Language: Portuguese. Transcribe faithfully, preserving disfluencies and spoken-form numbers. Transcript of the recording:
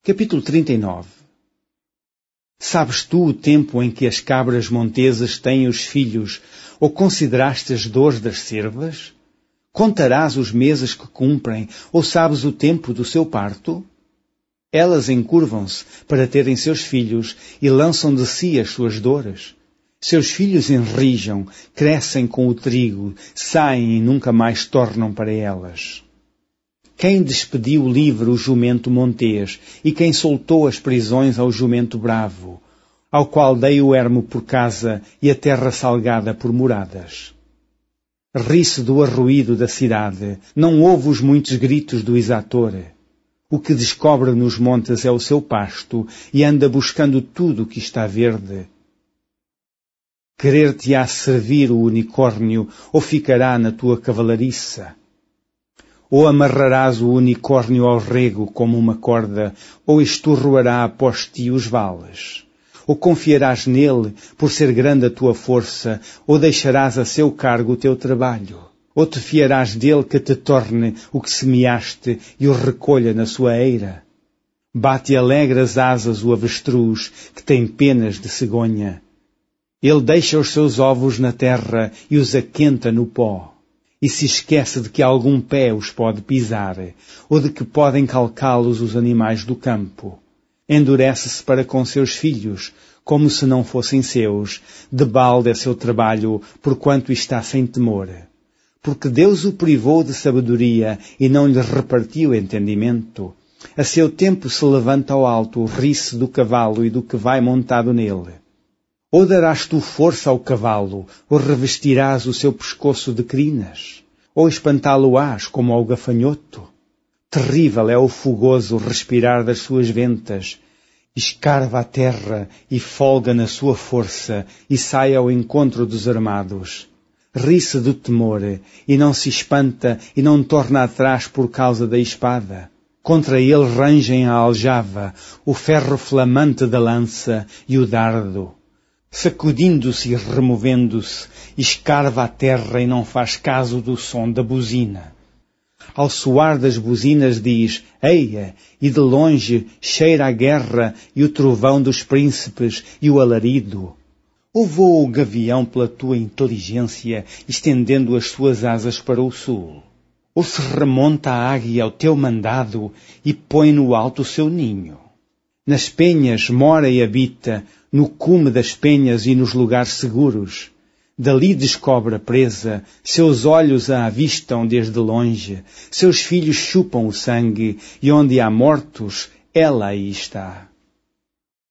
Capítulo trinta e nove. Sabes tu o tempo em que as cabras montesas têm os filhos, ou consideraste as dores das cervas? Contarás os meses que cumprem, ou sabes o tempo do seu parto? Elas encurvam-se para terem seus filhos e lançam de si as suas dores. Seus filhos enrijam, crescem com o trigo, saem e nunca mais tornam para elas. Quem despediu livre o jumento montês e quem soltou as prisões ao jumento bravo, ao qual dei o ermo por casa e a terra salgada por moradas? Ri-se do arruído da cidade, não ouve os muitos gritos do exator. O que descobre nos montes é o seu pasto e anda buscando tudo o que está verde. Querer-te-á servir o unicórnio ou ficará na tua cavalariça? Ou amarrarás o unicórnio ao rego como uma corda, ou esturroará após ti os vales? Ou confiarás nele por ser grande a tua força, ou deixarás a seu cargo o teu trabalho? Ou te fiarás dele que te torne o que semeaste e o recolha na sua eira? Bate alegre as asas o avestruz, que tem penas de cegonha. Ele deixa os seus ovos na terra e os aquenta no pó. E se esquece de que algum pé os pode pisar, ou de que podem calcá-los os animais do campo. Endurece-se para com seus filhos, como se não fossem seus, de balde é seu trabalho, porquanto está sem temor. Porque Deus o privou de sabedoria e não lhe repartiu entendimento. A seu tempo se levanta ao alto, ri-se do cavalo e do que vai montado nele. Ou darás tu força ao cavalo, ou revestirás o seu pescoço de crinas, ou espantá-lo-ás como ao gafanhoto. Terrível é o fogoso respirar das suas ventas, escarva a terra e folga na sua força, e sai ao encontro dos armados. Ri-se do temor, e não se espanta, e não torna atrás por causa da espada. Contra ele rangem a aljava, o ferro flamante da lança e o dardo. Sacudindo-se e removendo-se, escarva a terra e não faz caso do som da buzina. Ao soar das buzinas diz, eia, e de longe cheira a guerra e o trovão dos príncipes e o alarido. Ou voa o gavião pela tua inteligência, estendendo as suas asas para o sul? Ou se remonta a águia ao teu mandado e põe no alto o seu ninho? Nas penhas mora e habita, no cume das penhas e nos lugares seguros. Dali descobre a presa, seus olhos a avistam desde longe, seus filhos chupam o sangue, e onde há mortos, ela aí está.